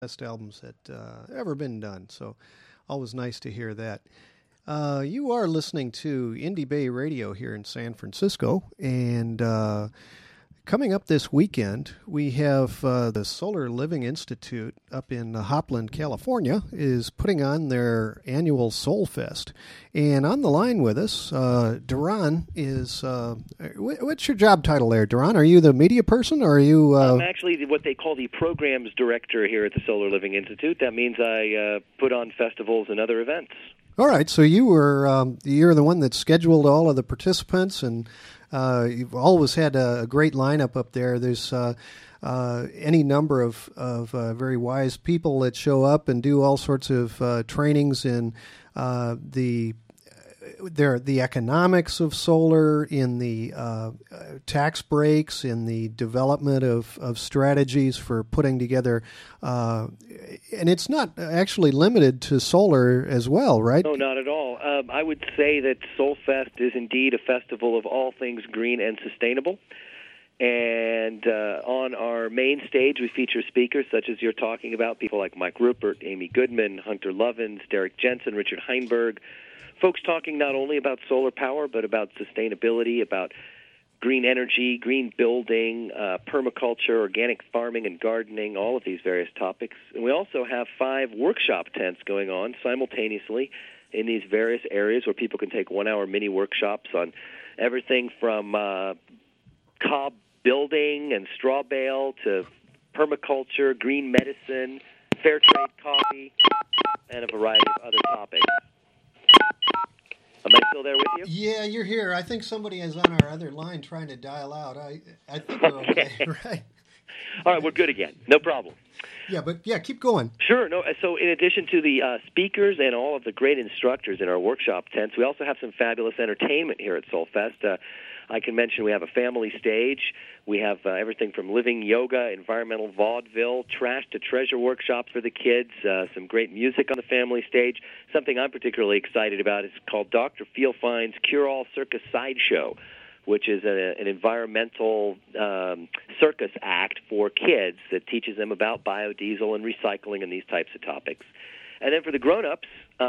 best albums that ever been done. So always nice to hear that. You are listening to Indie Bay Radio here in San Francisco, and coming up this weekend, we have the Solar Living Institute up in Hopland, California, is putting on their annual Soul Fest. And on the line with us, Duran is, what's your job title there, Duran? Are you the media person, or are you... I'm actually what they call the programs director here at the Solar Living Institute. That means I put on festivals and other events. All right, so you're the one that scheduled all of the participants, and you've always had a great lineup up there. There's any number of very wise people that show up and do all sorts of trainings in the economics of solar, in the tax breaks, in the development of strategies for putting together, and it's not actually limited to solar as well, right? No, not at all. I would say that SoulFest is indeed a festival of all things green and sustainable. And on our main stage, we feature speakers such as you're talking about, people like Mike Rupert, Amy Goodman, Hunter Lovins, Derek Jensen, Richard Heinberg, folks talking not only about solar power, but about sustainability, about green energy, green building, permaculture, organic farming and gardening, all of these various topics. And we also have 5 workshop tents going on simultaneously in these various areas where people can take 1-hour mini workshops on everything from cob building and straw bale to permaculture, green medicine, fair trade coffee, and a variety of other topics. Am I still there with you? Yeah, you're here. I think somebody is on our other line trying to dial out. I think we're okay, right? All right, we're good again. No problem. Yeah, keep going. Sure. No. So in addition to the speakers and all of the great instructors in our workshop tents, we also have some fabulous entertainment here at SoulFest. I can mention we have a family stage. We have everything from living yoga, environmental vaudeville, trash to treasure workshops for the kids, some great music on the family stage. Something I'm particularly excited about is called Dr. Feelfine's Cure-All Circus Sideshow, which is an environmental circus act for kids that teaches them about biodiesel and recycling and these types of topics. And then for the grown-ups,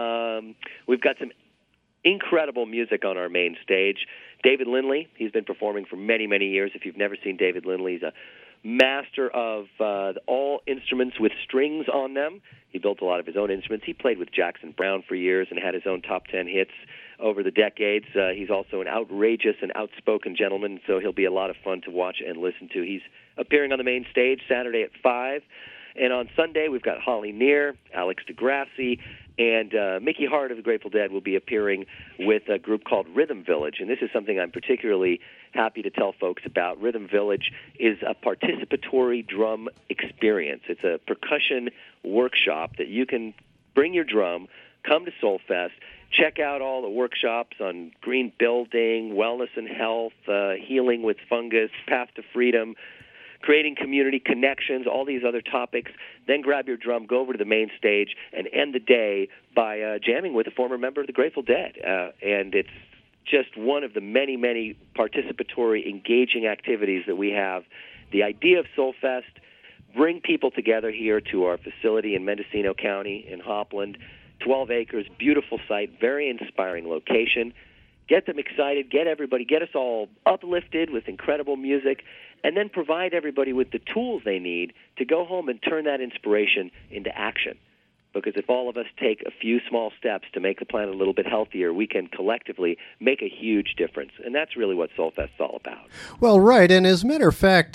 we've got some incredible music on our main stage. David Lindley, he's been performing for many, many years. If you've never seen David Lindley, he's a master of all instruments with strings on them. He built a lot of his own instruments. He played with Jackson Browne for years and had his own top 10 hits over the decades. He's also an outrageous and outspoken gentleman, so he'll be a lot of fun to watch and listen to. He's appearing on the main stage Saturday at 5. And on Sunday, we've got Holly Near, Alex DeGrassi, and Mickey Hart of the Grateful Dead will be appearing with a group called Rhythm Village. And this is something I'm particularly happy to tell folks about. Rhythm Village is a participatory drum experience. It's a percussion workshop that you can bring your drum, come to SoulFest, check out all the workshops on green building, wellness and health, healing with fungus, path to freedom, creating community connections, all these other topics. Then grab your drum, go over to the main stage, and end the day by jamming with a former member of the Grateful Dead. And it's just one of the many, many participatory, engaging activities that we have. The idea of SoulFest, bring people together here to our facility in Mendocino County in Hopland, 12 acres, beautiful site, very inspiring location. Get them excited, get us all uplifted with incredible music, and then provide everybody with the tools they need to go home and turn that inspiration into action. Because if all of us take a few small steps to make the planet a little bit healthier, we can collectively make a huge difference. And that's really what SoulFest is all about. Well, right. And as a matter of fact,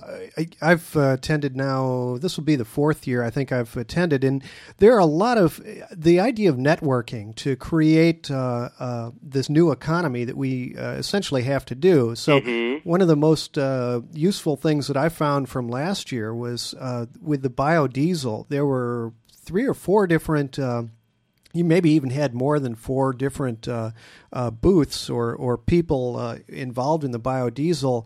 I've attended now, this will be the 4th year I think I've attended, and there are a lot of, the idea of networking to create this new economy that we essentially have to do. So one of the most useful things that I found from last year was with the biodiesel, there were 3 or 4 different, you maybe even had more than 4 different booths or people involved in the biodiesel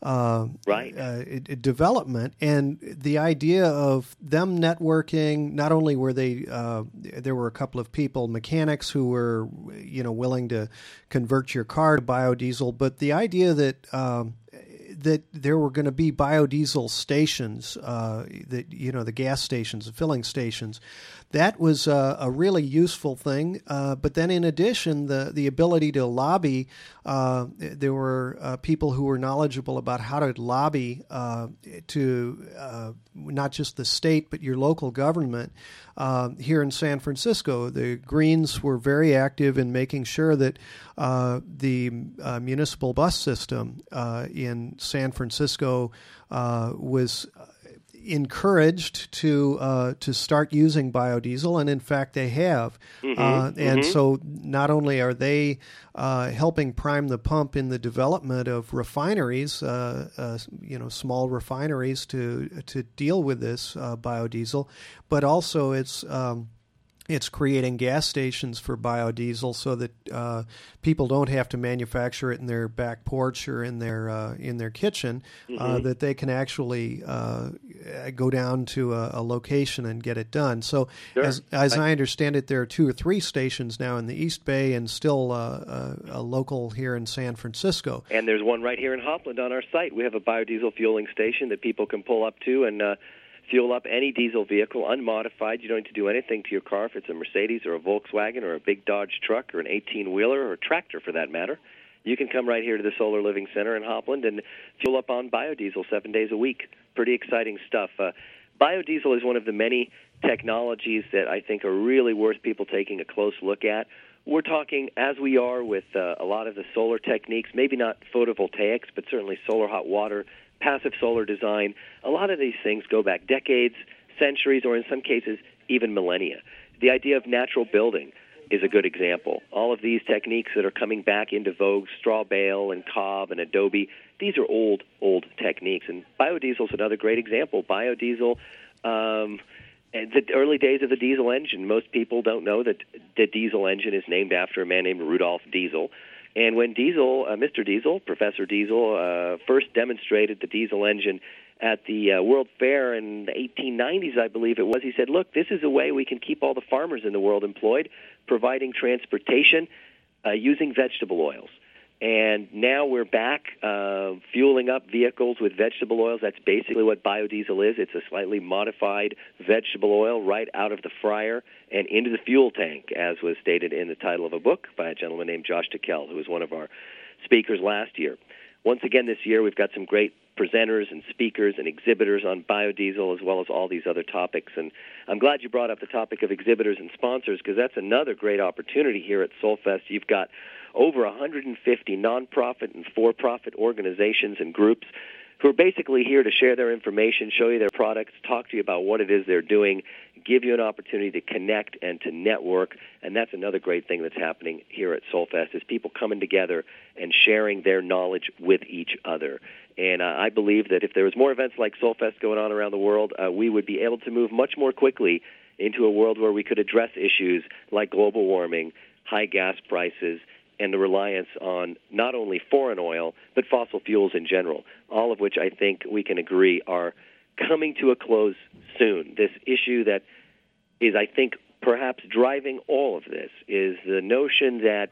development. And the idea of them networking, not only were they, there were a couple of people, mechanics who were, willing to convert your car to biodiesel, but the idea that that there were going to be biodiesel stations, the gas stations, the filling stations. That was a really useful thing. But then, in addition, the ability to lobby. There were people who were knowledgeable about how to lobby to not just the state but your local government. Here in San Francisco, the Greens were very active in making sure that the municipal bus system in San Francisco was encouraged to start using biodiesel, and in fact they have. So not only are they helping prime the pump in the development of refineries, small refineries to deal with this biodiesel, but also it's creating gas stations for biodiesel so that people don't have to manufacture it in their back porch or in their kitchen. That they can actually go down to a location and get it done. So, sure. as I understand it, there are 2 or 3 stations now in the East Bay, and still a local here in San Francisco. And there's one right here in Hopland on our site. We have a biodiesel fueling station that people can pull up to and fuel up any diesel vehicle, unmodified. You don't need to do anything to your car if it's a Mercedes or a Volkswagen or a big Dodge truck or an 18-wheeler or a tractor for that matter. You can come right here to the Solar Living Center in Hopland and fuel up on biodiesel 7 days a week. Pretty exciting stuff. Biodiesel is one of the many technologies that I think are really worth people taking a close look at. We're talking, as we are with a lot of the solar techniques, maybe not photovoltaics, but certainly solar hot water, passive solar design. A lot of these things go back decades, centuries, or in some cases, even millennia. The idea of natural building is a good example. All of these techniques that are coming back into vogue, straw bale and cob and adobe, these are old techniques. And biodiesel is another great example. Biodiesel, the early days of the diesel engine, most people don't know that the diesel engine is named after a man named Rudolf Diesel. And when Mr. Diesel, Professor Diesel, first demonstrated the diesel engine at the World Fair in the 1890s, I believe it was, he said, look, this is a way we can keep all the farmers in the world employed, providing transportation using vegetable oils. And now we're back fueling up vehicles with vegetable oils. That's basically what biodiesel is. It's a slightly modified vegetable oil right out of the fryer and into the fuel tank, as was stated in the title of a book by a gentleman named Josh Tickell, who was one of our speakers last year. Once again this year, we've got some great presenters and speakers and exhibitors on biodiesel, as well as all these other topics. And I'm glad you brought up the topic of exhibitors and sponsors, because that's another great opportunity here at SolFest. You've got over 150 nonprofit and for-profit organizations and groups who are basically here to share their information, show you their products, talk to you about what it is they're doing, give you an opportunity to connect and to network. And that's another great thing that's happening here at SolFest, is people coming together and sharing their knowledge with each other. And I believe that if there was more events like SolFest going on around the world, we would be able to move much more quickly into a world where we could address issues like global warming, high gas prices, and the reliance on not only foreign oil, but fossil fuels in general, all of which I think we can agree are coming to a close soon. This issue that is, I think, perhaps driving all of this is the notion that,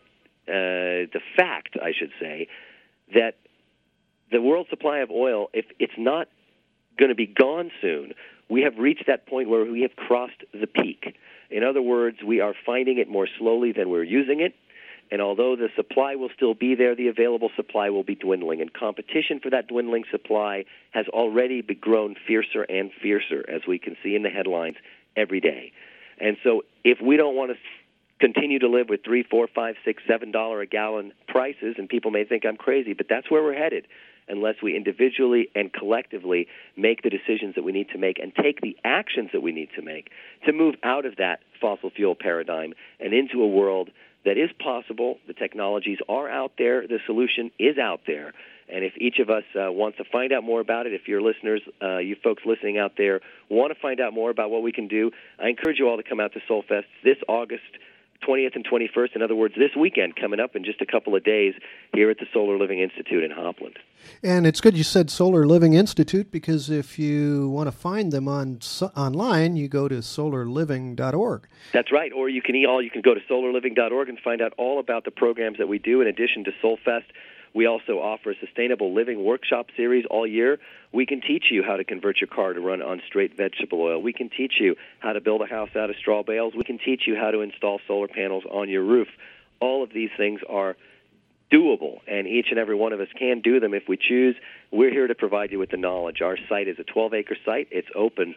the fact, I should say, that the world supply of oil, if it's not going to be gone soon, we have reached that point where we have crossed the peak. In other words, we are finding it more slowly than we're using it. And although the supply will still be there, the available supply will be dwindling. And competition for that dwindling supply has already grown fiercer and fiercer, as we can see in the headlines every day. And so if we don't want to continue to live with $3, $4, $5, $6, $7 a gallon prices, and people may think I'm crazy, but that's where we're headed, unless we individually and collectively make the decisions that we need to make and take the actions that we need to make to move out of that fossil fuel paradigm and into a world that is possible. The technologies are out there. The solution is out there. And if each of us wants to find out more about it, if your listeners, you folks listening out there, want to find out more about what we can do, I encourage you all to come out to SolFest this August 20th and 21st. In other words, this weekend coming up in just a couple of days here at the Solar Living Institute in Hopland. And it's good you said Solar Living Institute, because if you want to find them online, you go to solarliving.org. That's right. Or you can go to solarliving.org and find out all about the programs that we do. In addition to SolFest, We also offer a sustainable living workshop series all year. We can teach you how to convert your car to run on straight vegetable oil. We can teach you how to build a house out of straw bales. We can teach you how to install solar panels on your roof. All of these things are doable, and each and every one of us can do them if we choose. We're here to provide you with the knowledge. Our site is a 12-acre site. It's open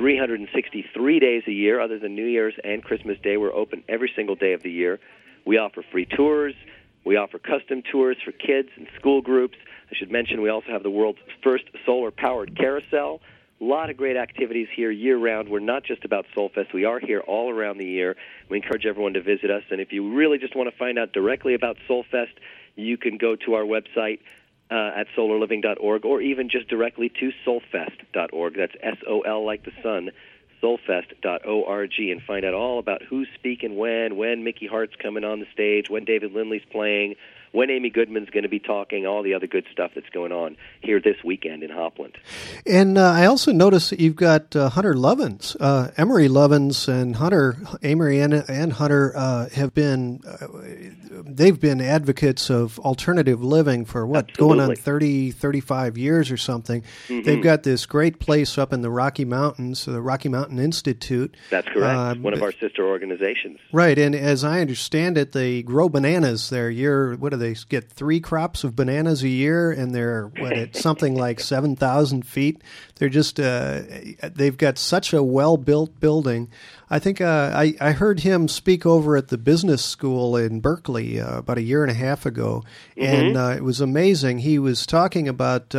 363 days a year. Other than New Year's and Christmas Day, we're open every single day of the year. We offer free tours. We offer custom tours for kids and school groups. I should mention we also have the world's first solar-powered carousel. A lot of great activities here year-round. We're not just about SoulFest. We are here all around the year. We encourage everyone to visit us. And if you really just want to find out directly about SoulFest, you can go to our website at solarliving.org, or even just directly to soulfest.org. That's S-O-L like the sun, soulfest.org, and find out all about who's speaking when Mickey Hart's coming on the stage, when David Lindley's playing, when Amy Goodman's going to be talking, all the other good stuff that's going on here this weekend in Hopland. And I also noticed that you've got Hunter Lovins. Emery Lovins and Hunter, Amory and Hunter have been, they've been advocates of alternative living for going on 30, 35 years or something. Mm-hmm. They've got this great place up in the Rocky Mountains, the Rocky Mountain Institute. That's correct. One of our sister organizations. Right, and as I understand it, they grow bananas there. What do they get? 3 crops of bananas a year, and they're at something like 7,000 feet. They're just they've got such a well-built building. I think I heard him speak over at the business school in Berkeley about a year and a half ago, and it was amazing. He was talking about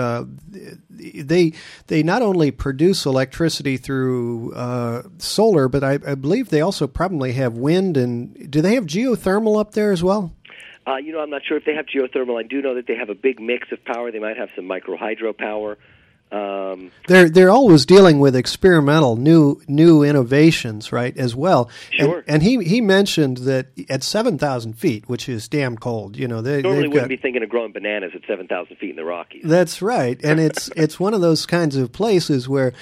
they not only produce electricity through solar, but I believe they also probably have wind. And do they have geothermal up there as well? I'm not sure if they have geothermal. I do know that they have a big mix of power. They might have some microhydro power. They're always dealing with experimental new innovations, right, as well. Sure. And he mentioned that at 7,000 feet, which is damn cold, they normally wouldn't be thinking of growing bananas at 7,000 feet in the Rockies. That's right, and it's one of those kinds of places where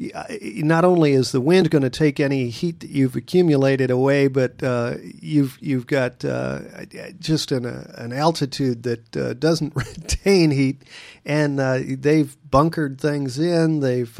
not only is the wind going to take any heat that you've accumulated away, but you've got just an altitude that doesn't retain heat, and they've bunkered things in. They've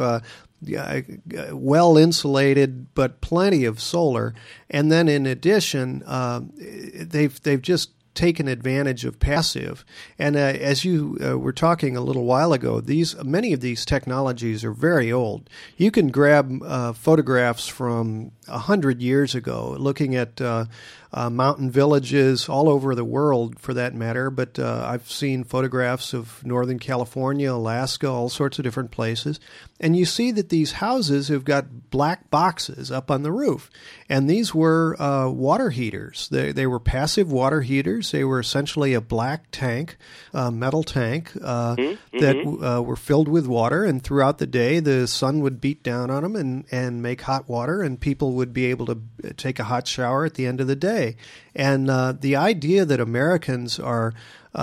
well insulated, but plenty of solar. And then in addition, they've just taken advantage of passive. And as you were talking a little while ago, many of these technologies are very old. You can grab photographs from 100 years ago, looking at mountain villages all over the world, for that matter. But I've seen photographs of Northern California, Alaska, all sorts of different places. And you see that these houses have got black boxes up on the roof. And these were water heaters. They were passive water heaters. They were essentially a black tank, metal tank, that were filled with water. And throughout the day, the sun would beat down on them and make hot water, and people would be able to take a hot shower at the end of the day. And the idea that Americans are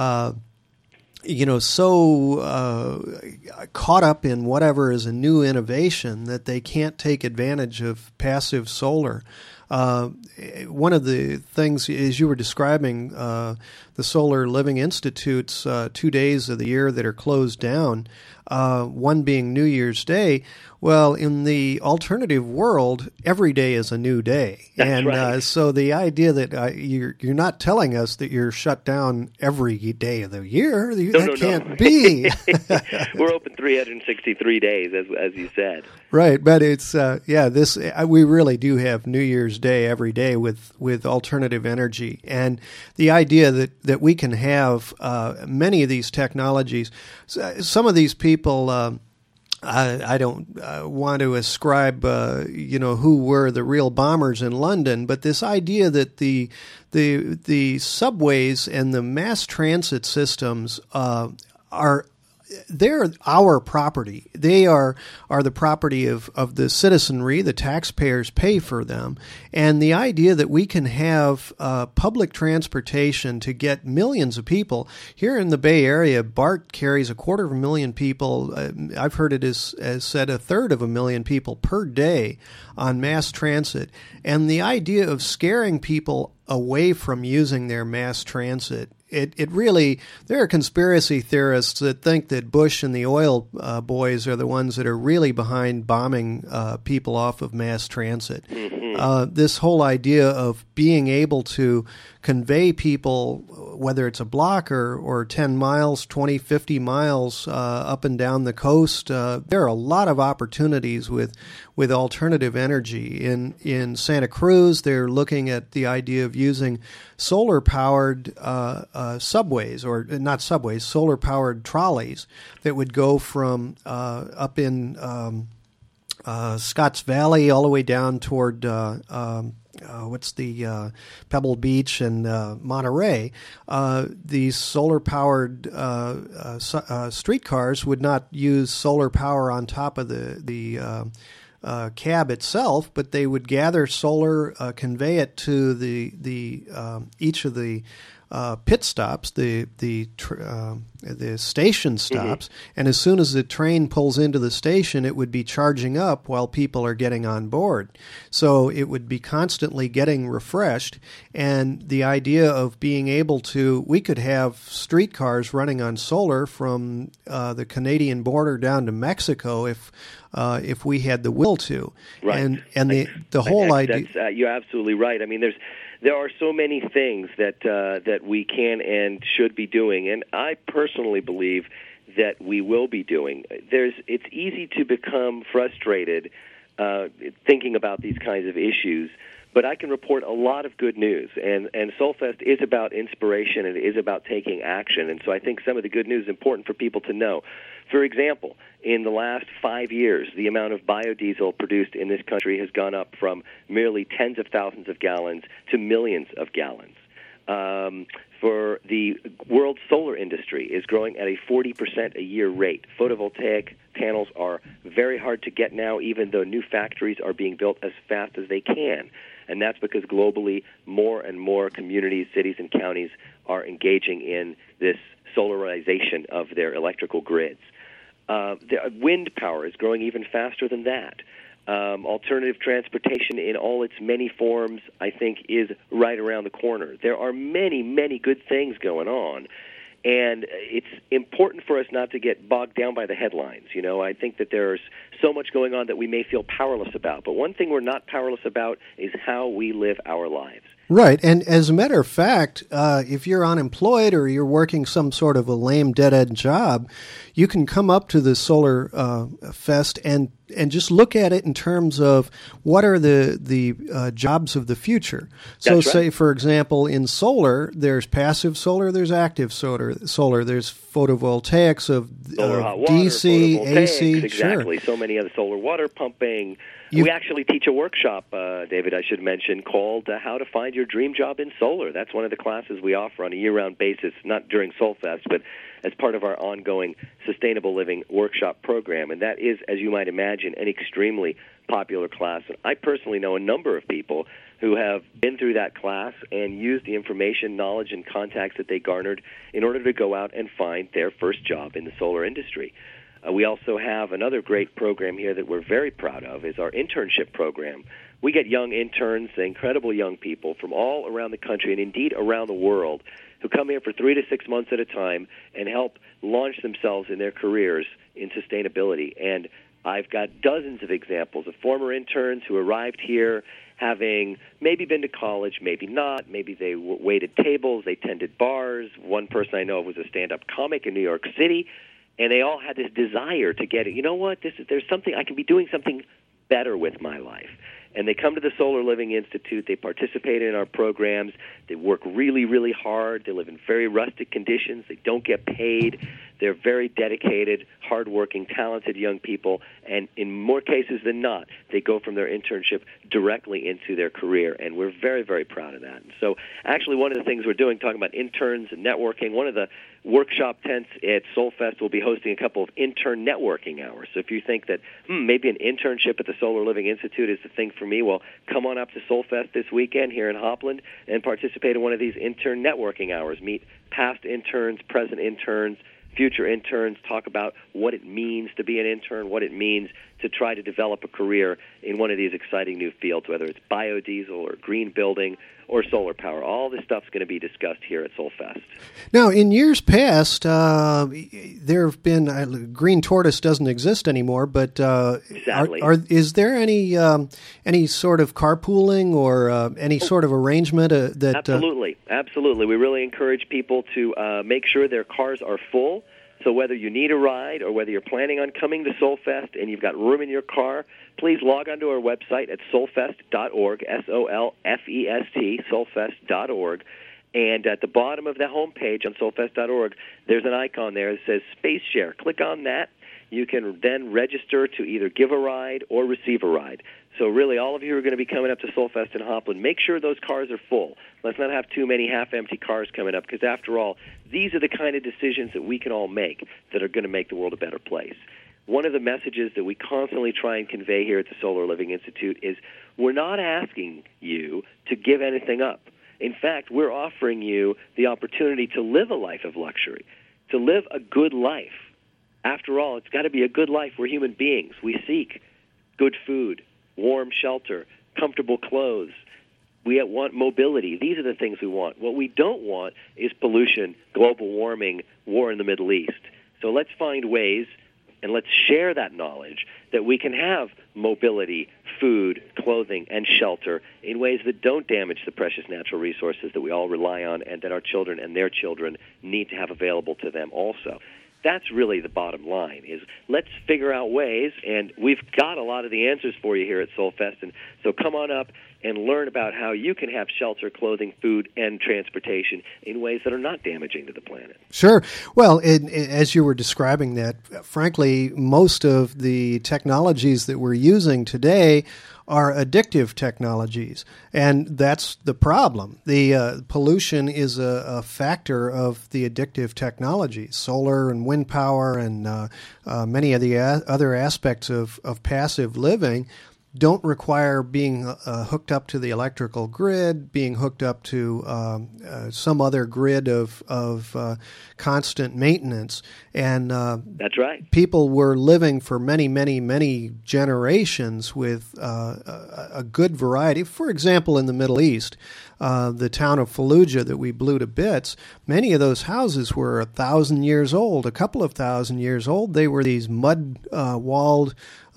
so caught up in whatever is a new innovation that they can't take advantage of passive solar. One of the things, as you were describing, the Solar Living Institute's 2 days of the year that are closed down, one being New Year's Day. Well, in the alternative world, every day is a new day. That's right. So the idea that you're not telling us that you're shut down every day of the year, that can't be. We're open 363 days, as you said. Right, but it's we really do have New Year's Day every day with alternative energy, and the idea that we can have many of these technologies. Some of these people. I don't want to ascribe, who were the real bombers in London, but this idea that the subways and the mass transit systems they're our property. They are the property of the citizenry. The taxpayers pay for them. And the idea that we can have public transportation to get millions of people. Here in the Bay Area, BART carries 250,000 people. I've heard it as said 1/3 people per day on mass transit. And the idea of scaring people away from using their mass transit it really, there are conspiracy theorists that think that Bush and the oil boys are the ones that are really behind bombing people off of mass transit. Mm-hmm. This whole idea of being able to convey people, whether it's a block or 10 miles, 20, 50 miles up and down the coast, there are a lot of opportunities with alternative energy. In Santa Cruz, they're looking at the idea of using solar-powered subways, or not subways, solar-powered trolleys that would go from up in Scotts Valley all the way down toward Pebble Beach and Monterey. These solar-powered streetcars would not use solar power on top of the cab itself, but they would gather solar, convey it to the each of the pit stops, the station stops, and as soon as the train pulls into the station, it would be charging up while people are getting on board. So it would be constantly getting refreshed, and the idea of being able to, we could have streetcars running on solar from the Canadian border down to Mexico if we had the will to. Right. And the whole idea. You're absolutely right. I mean, there are so many things that we can and should be doing, and I personally believe that we will be doing. It's easy to become frustrated thinking about these kinds of issues, but I can report a lot of good news, and Soulfest is about inspiration, and it is about taking action, and so I think some of the good news is important for people to know. For example, in the last 5 years, the amount of biodiesel produced in this country has gone up from merely tens of thousands of gallons to millions of gallons. For the world solar industry is growing at a 40% a year rate. Photovoltaic panels are very hard to get now, even though new factories are being built as fast as they can. And that's because globally more and more communities, cities, and counties are engaging in this solarization of their electrical grids. The wind power is growing even faster than that. Alternative transportation in all its many forms, I think, is right around the corner. There are many, many good things going on, and it's important for us not to get bogged down by the headlines. You know, I think that there's so much going on that we may feel powerless about, but one thing we're not powerless about is how we live our lives. Right, and as a matter of fact, if you're unemployed or you're working some sort of a lame dead-end job, you can come up to the Solar Fest and just look at it in terms of what are the jobs of the future. So That's right. Say, for example, in solar, there's passive solar, there's active solar, there's photovoltaics of solar hot water, DC, AC, exactly. Sure. So many other solar water pumping. We actually teach a workshop, David, I should mention, called How to Find Your Dream Job in Solar. That's one of the classes we offer on a year-round basis, not during Soulfest, but as part of our ongoing Sustainable Living Workshop program. And that is, as you might imagine, an extremely popular class. And I personally know a number of people who have been through that class and used the information, knowledge, and contacts that they garnered in order to go out and find their first job in the solar industry. We also have another great program here that we're very proud of, is our internship program. We get young interns, incredible young people from all around the country and indeed around the world who come here for 3 to 6 months at a time and help launch themselves in their careers in sustainability. And I've got dozens of examples of former interns who arrived here having maybe been to college, maybe not. Maybe they waited tables, they tended bars. One person I know of was a stand-up comic in New York City. And they all had this desire to get it. You know what? There's something, I can be doing something better with my life. And they come to the Solar Living Institute. They participate in our programs. They work really, really hard. They live in very rustic conditions. They don't get paid. They're very dedicated, hardworking, talented young people. And in more cases than not, they go from their internship directly into their career. And we're very, very proud of that. And so actually one of the things we're doing, talking about interns and networking, one of the workshop tents at Soulfest will be hosting a couple of intern networking hours. So if you think that maybe an internship at the Solar Living Institute is the thing for me, well, come on up to Soulfest this weekend here in Hopland and participate in one of these intern networking hours. Meet past interns, present interns, future interns, talk about what it means to be an intern, what it means to try to develop a career in one of these exciting new fields, whether it's biodiesel or green building or solar power. All this stuff's going to be discussed here at Solfest. Now, in years past, there have been Green Tortoise doesn't exist anymore, but Sadly. Is there any sort of carpooling or any sort of arrangement that? Absolutely. We really encourage people to make sure their cars are full. So whether you need a ride or whether you're planning on coming to Solfest and you've got room in your car, please log onto our website at solfest.org, SOLFEST, solfest.org. And at the bottom of the homepage on solfest.org, there's an icon there that says Space Share. Click on that. You can then register to either give a ride or receive a ride. So really, all of you who are going to be coming up to Solfest in Hopland, make sure those cars are full. Let's not have too many half-empty cars coming up, because after all, these are the kind of decisions that we can all make that are going to make the world a better place. One of the messages that we constantly try and convey here at the Solar Living Institute is we're not asking you to give anything up. In fact, we're offering you the opportunity to live a life of luxury, to live a good life. After all, it's got to be a good life. We're human beings. We seek good food, warm shelter, comfortable clothes. We want mobility. These are the things we want. What we don't want is pollution, global warming, war in the Middle East. So let's find ways, and let's share that knowledge that we can have mobility, food, clothing, and shelter in ways that don't damage the precious natural resources that we all rely on and that our children and their children need to have available to them also. That's really the bottom line, is let's figure out ways, and we've got a lot of the answers for you here at Solfest. And so come on up and learn about how you can have shelter, clothing, food, and transportation in ways that are not damaging to the planet. Sure. Well, as you were describing that, frankly, most of the technologies that we're using today are addictive technologies, and that's the problem. The pollution is a factor of the addictive technologies, solar and wind power and many of the other aspects of passive living don't require being hooked up to the electrical grid, being hooked up to some other grid of constant maintenance. And that's right. People were living for many, many, many generations with a good variety. For example, in the Middle East, the town of Fallujah that we blew to bits, many of those houses were 1,000 years old, a couple of thousand years old. They were these mud-walled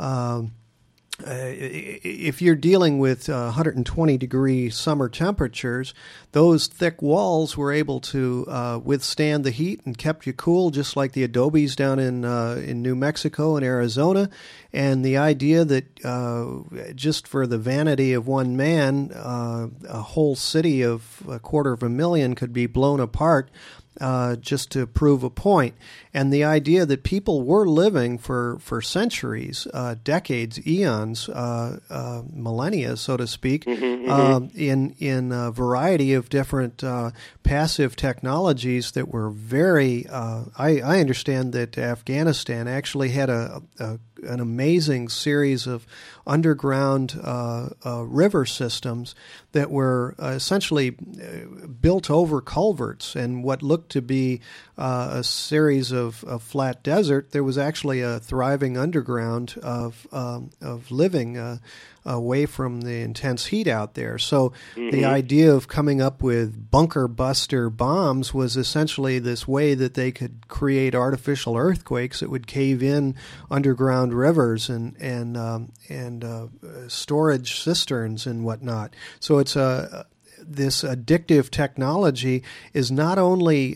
if you're dealing with 120-degree summer temperatures, those thick walls were able to withstand the heat and kept you cool, just like the adobes down in New Mexico and Arizona. And the idea that just for the vanity of one man, a whole city of 250,000 could be blown apart just to prove a point. And the idea that people were living for decades, eons, millennia, so to speak, in a variety of different passive technologies that were very, I understand that Afghanistan actually had an amazing series of underground river systems that were essentially built over culverts, and what looked to be a series of flat desert, there was actually a thriving underground of living away from the intense heat out there. So the idea of coming up with bunker buster bombs was essentially this way that they could create artificial earthquakes that would cave in underground rivers and storage cisterns and whatnot. So it's this addictive technology is not only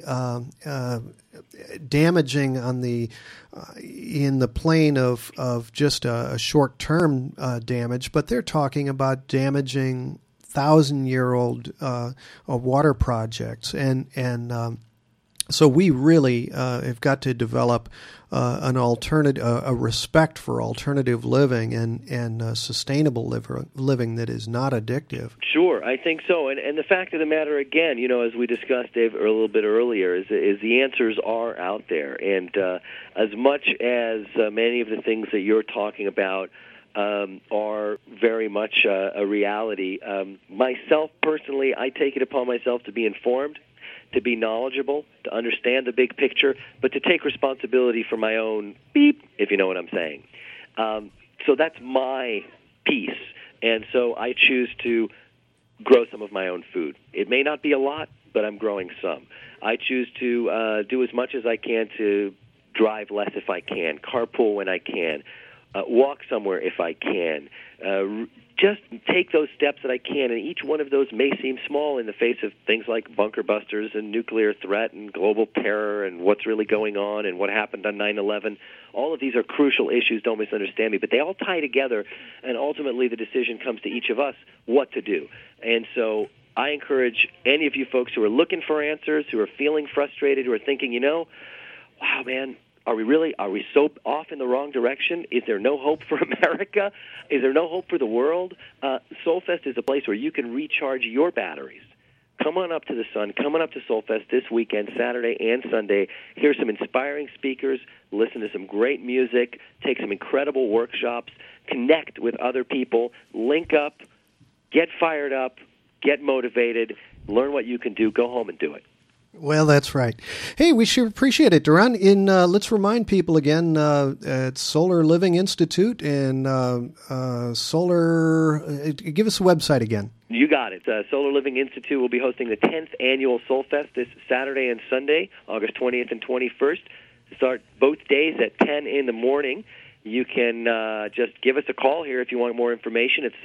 damaging on the in the plane of just a short-term damage, but they're talking about damaging 1,000-year-old water projects, and so we really have got to develop an alternative, a respect for alternative living and sustainable living that is not addictive. Sure, I think so. And the fact of the matter, again, as we discussed, Dave, a little bit earlier, is the answers are out there. And as much as many of the things that you're talking about are very much a reality, myself personally, I take it upon myself to be informed, to be knowledgeable, to understand the big picture, but to take responsibility for my own beep, if you know what I'm saying. So that's my piece. And so I choose to grow some of my own food. It may not be a lot, but I'm growing some. I choose to do as much as I can to drive less if I can, carpool when I can, walk somewhere if I can, just take those steps that I can, and each one of those may seem small in the face of things like bunker busters and nuclear threat and global terror and what's really going on and what happened on 9/11. All of these are crucial issues, don't misunderstand me, but they all tie together, and ultimately the decision comes to each of us what to do. And so I encourage any of you folks who are looking for answers, who are feeling frustrated, who are thinking, wow, man, are we so off in the wrong direction? Is there no hope for America? Is there no hope for the world? Soulfest is a place where you can recharge your batteries. Come on up to the Sun. Come on up to Soulfest this weekend, Saturday and Sunday. Hear some inspiring speakers, listen to some great music, take some incredible workshops, connect with other people, link up, get fired up, get motivated, learn what you can do, go home and do it. Well, that's right. Hey, we sure appreciate it, Duran. Let's remind people again, at Solar Living Institute and give us a website again. You got it. Solar Living Institute will be hosting the 10th annual Soulfest this Saturday and Sunday, August 20th and 21st. Start both days at 10 in the morning. You can just give us a call here if you want more information. It's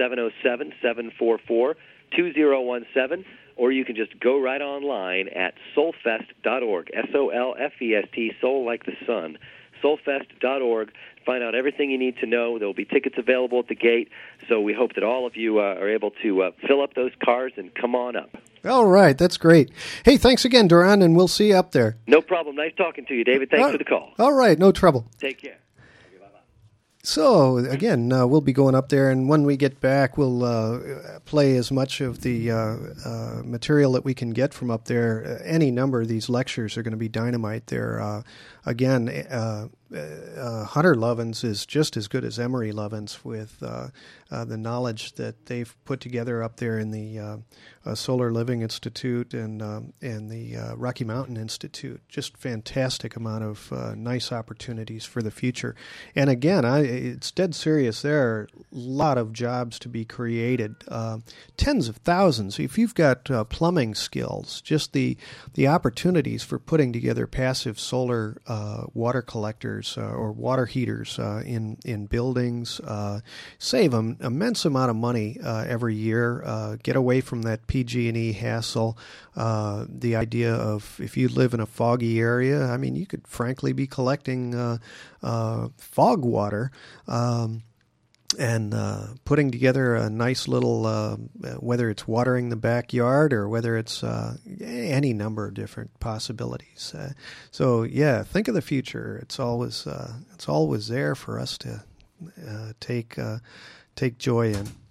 707-744-2017. Or you can just go right online at soulfest.org, SOLFEST, soul like the sun, soulfest.org. Find out everything you need to know. There will be tickets available at the gate, so we hope that all of you are able to fill up those cars and come on up. All right, that's great. Hey, thanks again, Duran, and we'll see you up there. No problem. Nice talking to you, David. Thanks for the call. All right, no trouble. Take care. So, again, we'll be going up there, and when we get back, we'll play as much of the material that we can get from up there. Any number of these lectures are going to be dynamite there. Again, Hunter Lovins is just as good as Emery Lovins with the knowledge that they've put together up there in the Solar Living Institute and the Rocky Mountain Institute. Just fantastic amount of nice opportunities for the future. And again, it's dead serious. There are a lot of jobs to be created, tens of thousands. If you've got plumbing skills, just the opportunities for putting together passive solar water collectors or water heaters in buildings, save an immense amount of money every year, get away from that PG&E hassle. The idea of if you live in a foggy area, I mean, you could frankly be collecting fog water and putting together a nice little, whether it's watering the backyard or whether it's any number of different possibilities. So yeah, think of the future. It's always there for us to take joy in.